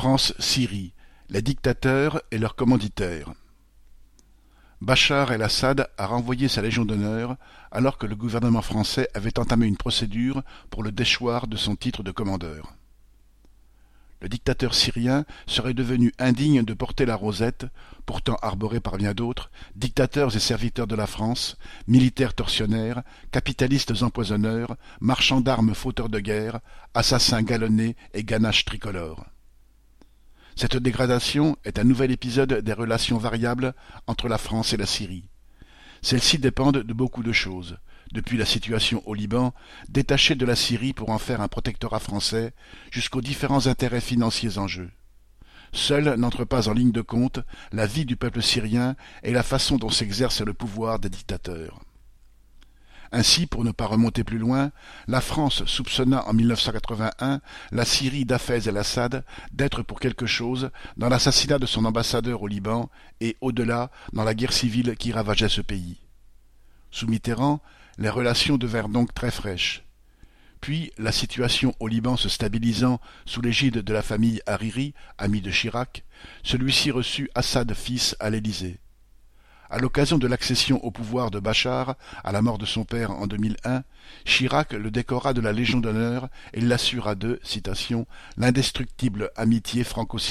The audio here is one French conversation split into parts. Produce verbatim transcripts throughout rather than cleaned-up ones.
France-Syrie, les dictateurs et leurs commanditaires. Bachar el-Assad a renvoyé sa Légion d'honneur alors que le gouvernement français avait entamé une procédure pour le déchoir de son titre de commandeur. Le dictateur syrien serait devenu indigne de porter la rosette, pourtant arborée par bien d'autres, dictateurs et serviteurs de la France, militaires tortionnaires, capitalistes empoisonneurs, marchands d'armes fauteurs de guerre, assassins galonnés et ganaches tricolores. Cette dégradation est un nouvel épisode des relations variables entre la France et la Syrie. Celles-ci dépendent de beaucoup de choses, depuis la situation au Liban, détachée de la Syrie pour en faire un protectorat français, jusqu'aux différents intérêts financiers en jeu. Seule n'entre pas en ligne de compte la vie du peuple syrien et la façon dont s'exerce le pouvoir des dictateurs. Ainsi, pour ne pas remonter plus loin, la France soupçonna en mille neuf cent quatre-vingt-un la Syrie d'Hafez el-Assad d'être pour quelque chose dans l'assassinat de son ambassadeur au Liban et, au-delà, dans la guerre civile qui ravageait ce pays. Sous Mitterrand, les relations devinrent donc très fraîches. Puis, la situation au Liban se stabilisant sous l'égide de la famille Hariri, amie de Chirac, celui-ci reçut Assad fils à l'Élysée. À l'occasion de l'accession au pouvoir de Bachar, à la mort de son père en deux mille un, Chirac le décora de la Légion d'honneur et l'assura de, citation, « l'indestructible amitié franco-syrienne ».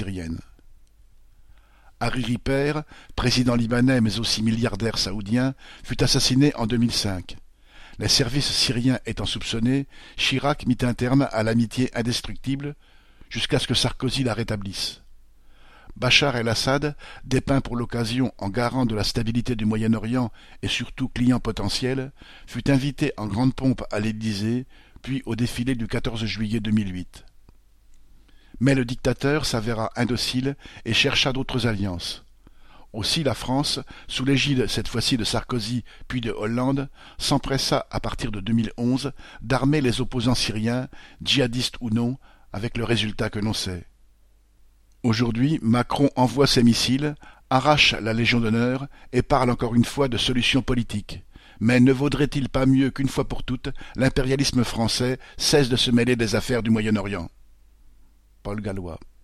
Hariri père, président libanais mais aussi milliardaire saoudien, fut assassiné en deux mille cinq. Les services syriens étant soupçonnés, Chirac mit un terme à l'amitié indestructible, jusqu'à ce que Sarkozy la rétablisse. Bachar el-Assad, dépeint pour l'occasion en garant de la stabilité du Moyen-Orient et surtout client potentiel, fut invité en grande pompe à l'Élysée, puis au défilé du quatorze juillet deux mille huit. Mais le dictateur s'avéra indocile et chercha d'autres alliances. Aussi la France, sous l'égide cette fois-ci de Sarkozy puis de Hollande, s'empressa à partir de deux mille onze d'armer les opposants syriens, djihadistes ou non, avec le résultat que l'on sait. Aujourd'hui, Macron envoie ses missiles, arrache la Légion d'honneur et parle encore une fois de solutions politiques. Mais ne vaudrait-il pas mieux qu'une fois pour toutes, l'impérialisme français cesse de se mêler des affaires du Moyen-Orient ? Paul Gallois.